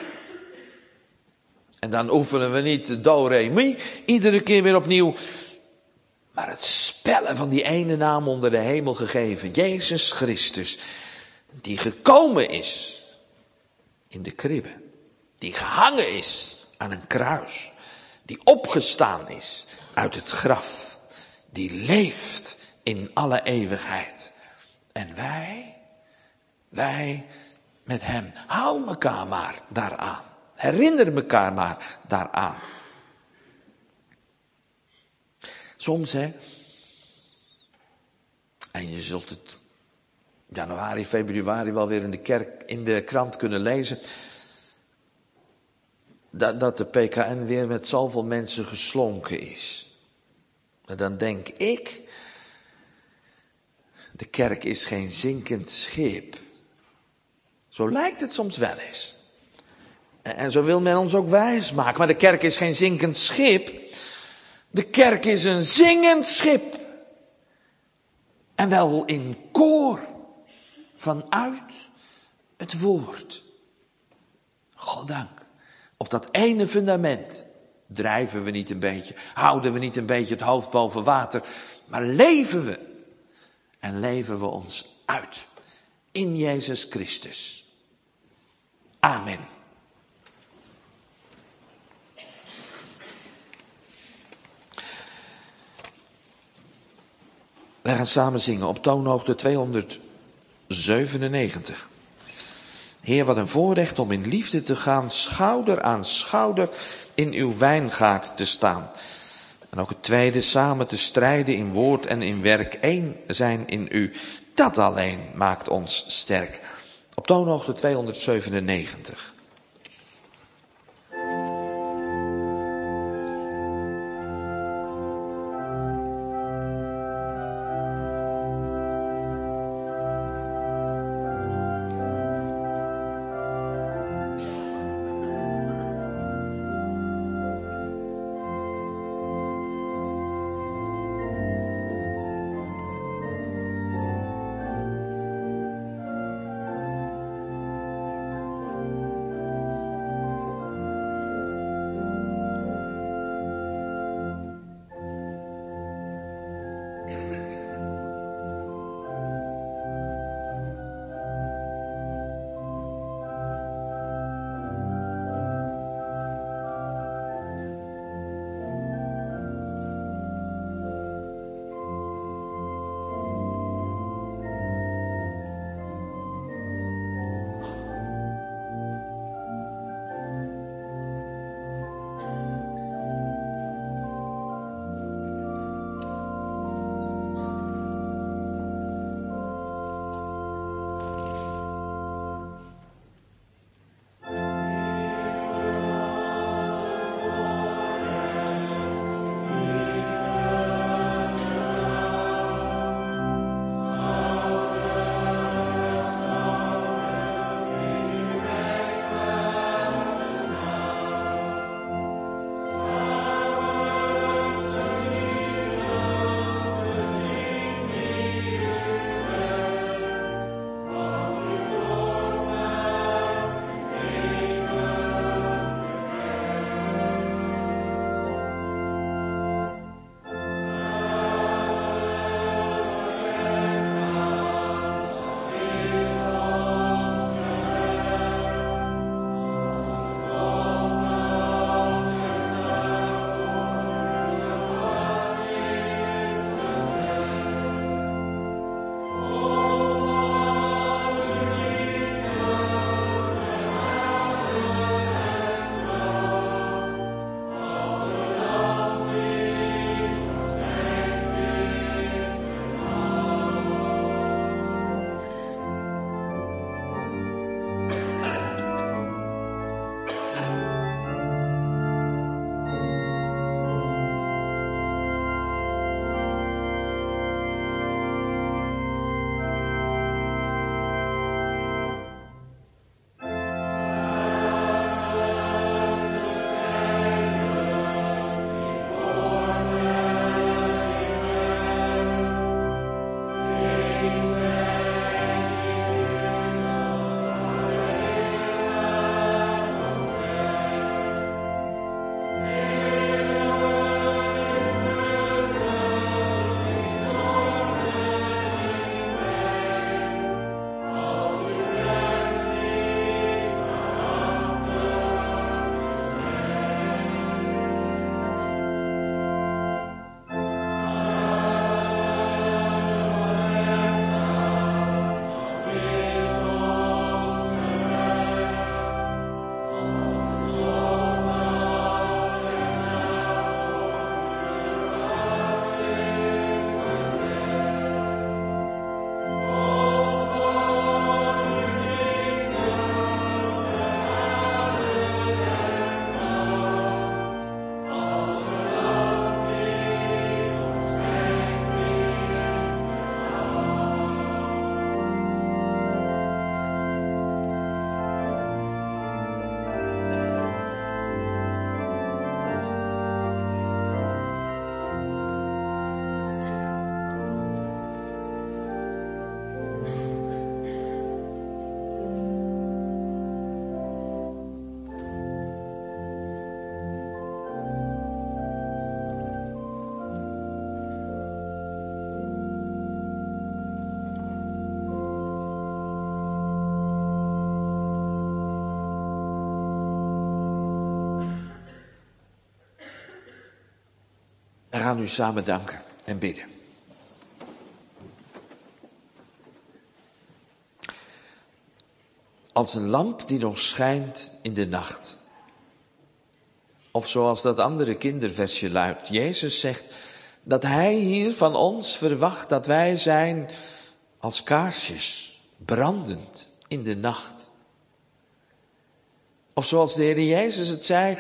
En dan oefenen we niet de do, re, mi, iedere keer weer opnieuw. Maar het spellen van die ene naam onder de hemel gegeven. Jezus Christus. Die gekomen is. In de kribbe. Die gehangen is aan een kruis. Die opgestaan is uit het graf. Die leeft in alle eeuwigheid. En wij, wij met hem. Hou elkaar maar daaraan. Herinner elkaar maar daaraan. Soms, hè. En je zult het januari, februari wel weer in de kerk, in de krant kunnen lezen. Dat, dat de P K N weer met zoveel mensen geslonken is. En dan denk ik, de kerk is geen zinkend schip. Zo lijkt het soms wel eens. En zo wil men ons ook wijsmaken. Maar de kerk is geen zinkend schip. De kerk is een zingend schip. En wel in koor. Vanuit het woord. Goddank. Op dat ene fundament drijven we niet een beetje. Houden we niet een beetje het hoofd boven water. Maar leven we. En leven we ons uit. In Jezus Christus. Amen. Wij gaan samen zingen op toonhoogte tweehonderdzevenennegentig. Heer, wat een voorrecht om in liefde te gaan, schouder aan schouder in uw wijngaard te staan. En ook het tweede, samen te strijden in woord en in werk, één zijn in u. Dat alleen maakt ons sterk. Op toonhoogte tweehonderdzevenennegentig. We gaan nu samen danken en bidden. Als een lamp die nog schijnt in de nacht. Of zoals dat andere kinderversje luidt. Jezus zegt dat hij hier van ons verwacht dat wij zijn als kaarsjes, brandend in de nacht. Of zoals de Heer Jezus het zei,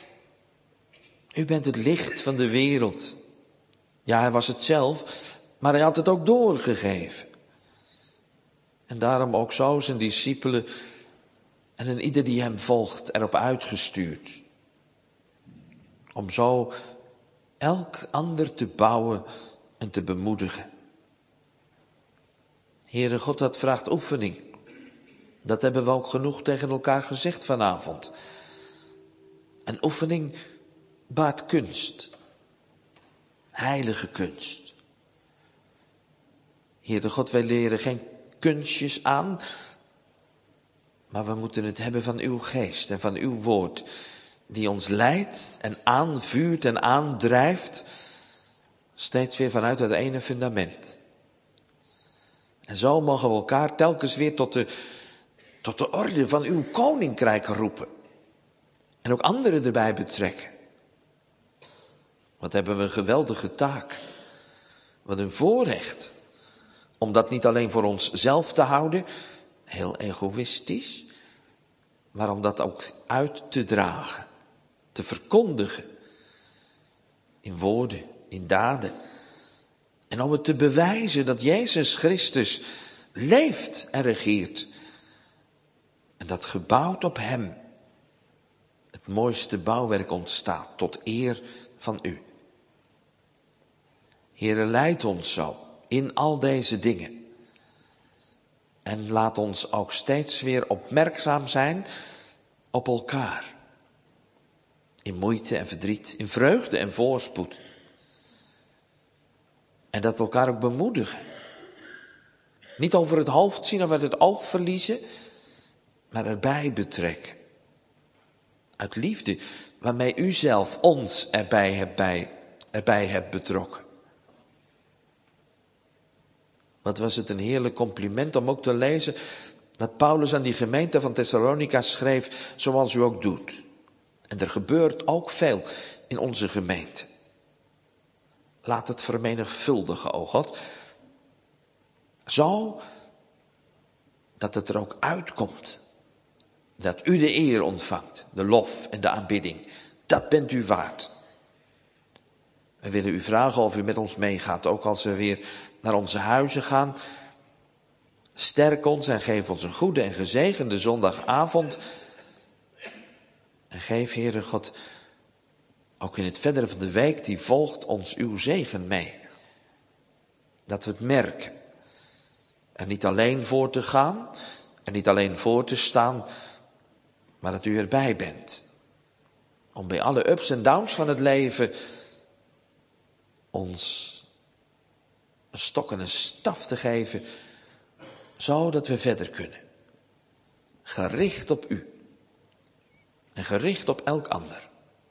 u bent het licht van de wereld. Ja, hij was het zelf, maar hij had het ook doorgegeven. En daarom ook zo zijn discipelen en een ieder die hem volgt erop uitgestuurd. Om zo elk ander te bouwen en te bemoedigen. Heere God, dat vraagt oefening. Dat hebben we ook genoeg tegen elkaar gezegd vanavond. En oefening baart kunst. Heilige kunst. Heere God, wij leren geen kunstjes aan, maar we moeten het hebben van uw geest en van uw woord, die ons leidt en aanvuurt en aandrijft, steeds weer vanuit het ene fundament. En zo mogen we elkaar telkens weer tot de, tot de orde van uw koninkrijk roepen. En ook anderen erbij betrekken. Wat hebben we een geweldige taak. Wat een voorrecht. Om dat niet alleen voor onszelf te houden, heel egoïstisch, maar om dat ook uit te dragen, te verkondigen. In woorden, in daden. En om het te bewijzen dat Jezus Christus leeft en regeert. En dat gebouwd op hem het mooiste bouwwerk ontstaat tot eer van u. Heere, leid ons zo in al deze dingen. En laat ons ook steeds weer opmerkzaam zijn op elkaar. In moeite en verdriet, in vreugde en voorspoed. En dat elkaar ook bemoedigen. Niet over het hoofd zien of uit het oog verliezen, maar erbij betrekken. Uit liefde waarmee u zelf ons erbij hebt, bij, erbij hebt betrokken. Wat was het een heerlijk compliment om ook te lezen dat Paulus aan die gemeente van Thessalonica schreef, zoals u ook doet. En er gebeurt ook veel in onze gemeente. Laat het vermenigvuldigen, o God. Zo dat het er ook uitkomt. Dat u de eer ontvangt, de lof en de aanbidding. Dat bent u waard. We willen u vragen of u met ons meegaat, ook als we weer naar onze huizen gaan. Sterk ons en geef ons een goede en gezegende zondagavond. En geef, Heere God, ook in het verdere van de week die volgt ons uw zegen mee. Dat we het merken. Er niet alleen voor te gaan, er niet alleen voor te staan, maar dat u erbij bent. Om bij alle ups en downs van het leven ons een stok en een staf te geven, zodat we verder kunnen. Gericht op u. En gericht op elk ander.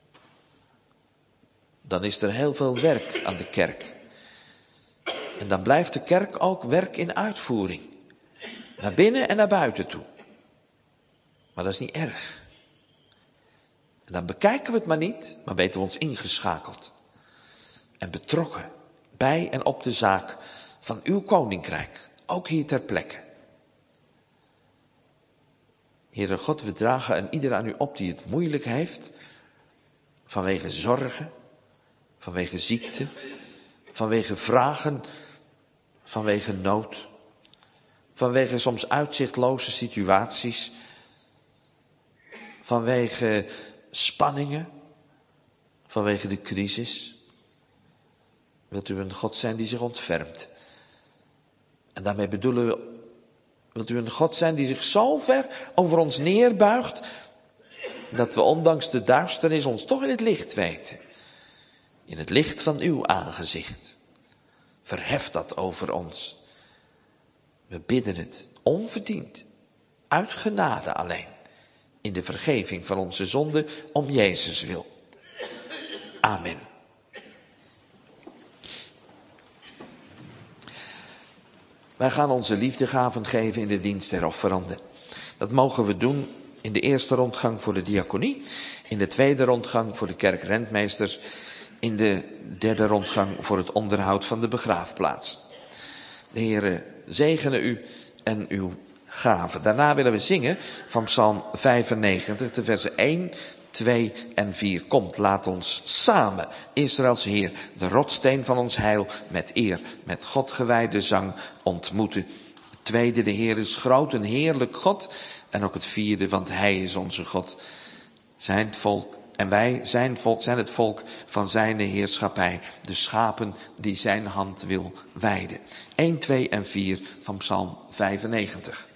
Dan is er heel veel werk aan de kerk. En dan blijft de kerk ook werk in uitvoering. Naar binnen en naar buiten toe. Maar dat is niet erg. En dan bekijken we het maar niet, maar weten we ons ingeschakeld. En betrokken bij en op de zaak van uw koninkrijk. Ook hier ter plekke. Heere God, we dragen een ieder aan u op die het moeilijk heeft. Vanwege zorgen, vanwege ziekte, vanwege vragen, vanwege nood. Vanwege soms uitzichtloze situaties. Vanwege spanningen, vanwege de crisis. Wilt u een God zijn die zich ontfermt. En daarmee bedoelen we, wilt u een God zijn die zich zo ver over ons neerbuigt, dat we ondanks de duisternis ons toch in het licht weten. In het licht van uw aangezicht. Verhef dat over ons. We bidden het onverdiend, uit genade alleen, in de vergeving van onze zonden om Jezus wil. Amen. Wij gaan onze liefdegaven geven in de dienst der offeranden. Dat mogen we doen in de eerste rondgang voor de diaconie, in de tweede rondgang voor de kerkrentmeesters, in de derde rondgang voor het onderhoud van de begraafplaats. De Heere zegene u en uw gaven. Daarna willen we zingen van Psalm vijfennegentig, de versen één, twee en vier. Komt, laat ons samen, Israëls Heer, de rotsteen van ons heil, met eer, met God gewijde zang ontmoeten. Het tweede, de Heer is groot, een heerlijk God. En ook het vierde, want Hij is onze God. Zijn volk en wij zijn, volk, zijn het volk van zijn heerschappij. De schapen die zijn hand wil wijden. één, twee en vier van Psalm vijfennegentig.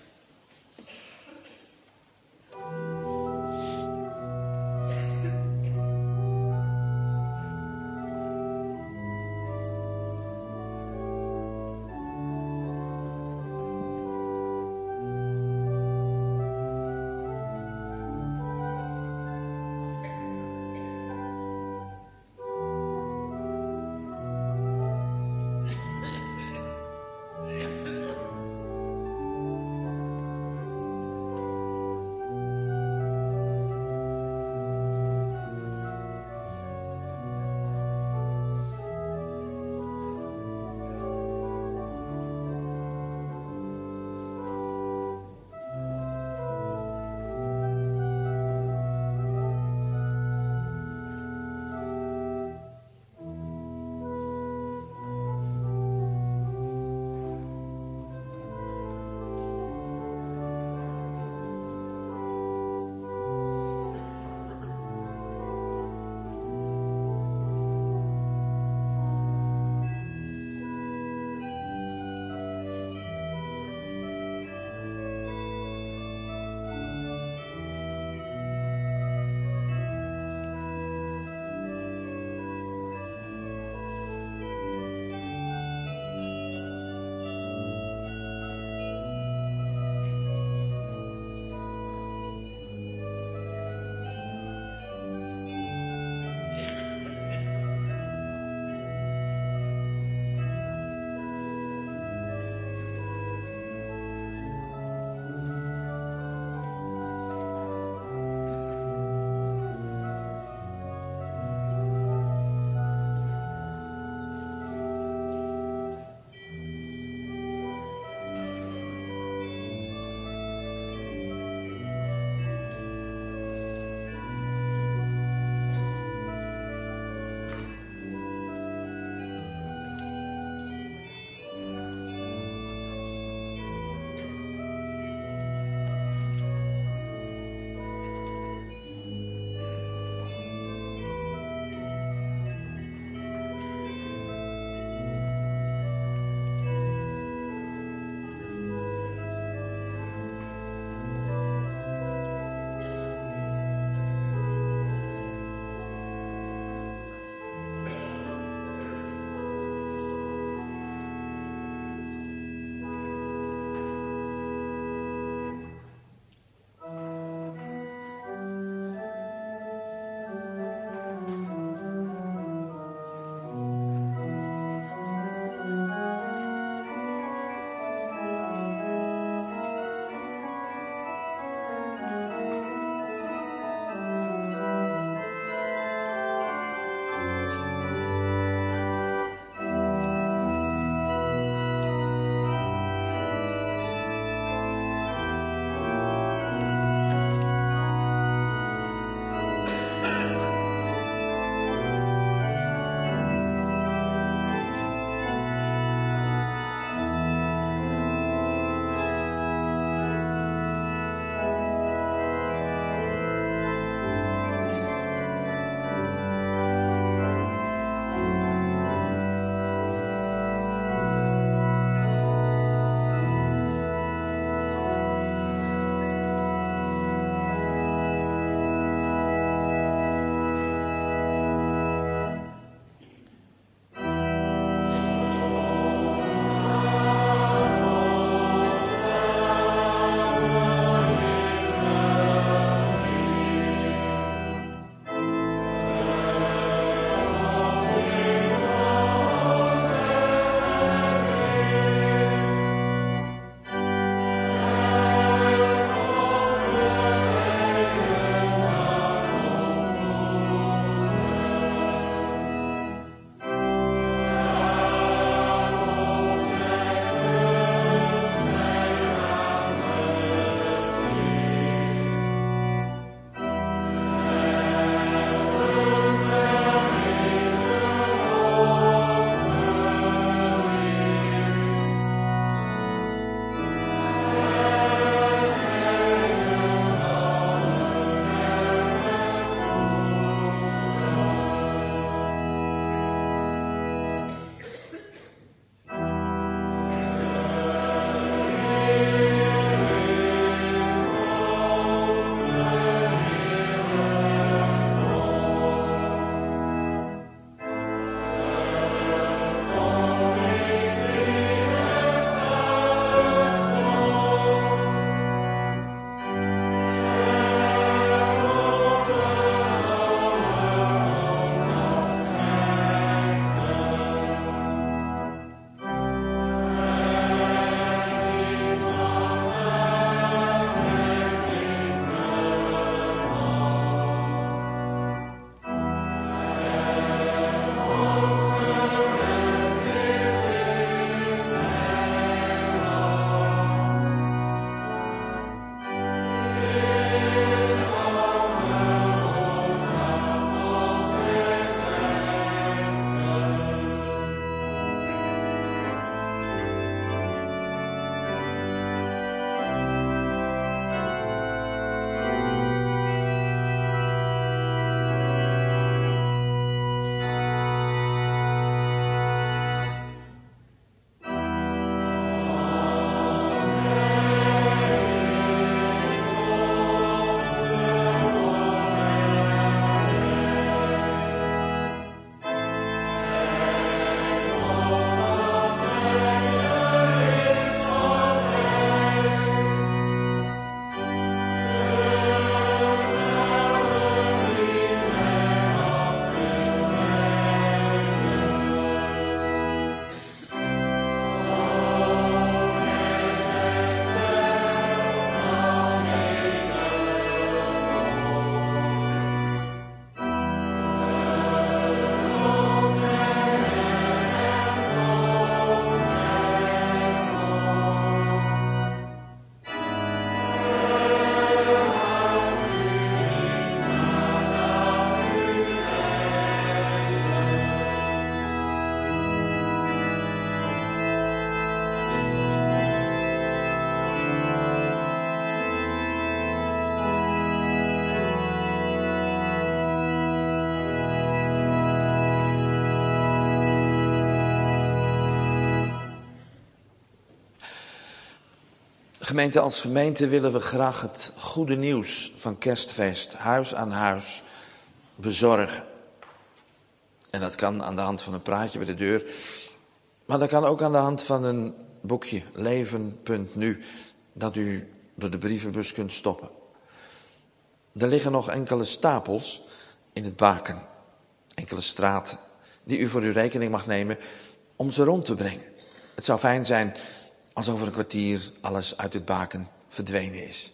Gemeente, als gemeente willen we graag het goede nieuws van Kerstfeest huis aan huis bezorgen. En dat kan aan de hand van een praatje bij de deur, maar dat kan ook aan de hand van een boekje leven punt nu, dat u door de brievenbus kunt stoppen. Er liggen nog enkele stapels in het baken, enkele straten, die u voor uw rekening mag nemen om ze rond te brengen. Het zou fijn zijn als over een kwartier alles uit het baken verdwenen is.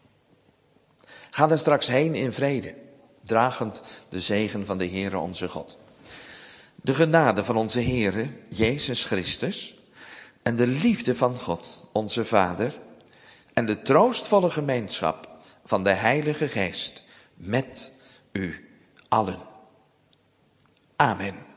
Ga er straks heen in vrede, dragend de zegen van de Heere onze God. De genade van onze Heere, Jezus Christus, en de liefde van God, onze Vader, en de troostvolle gemeenschap van de Heilige Geest met u allen. Amen.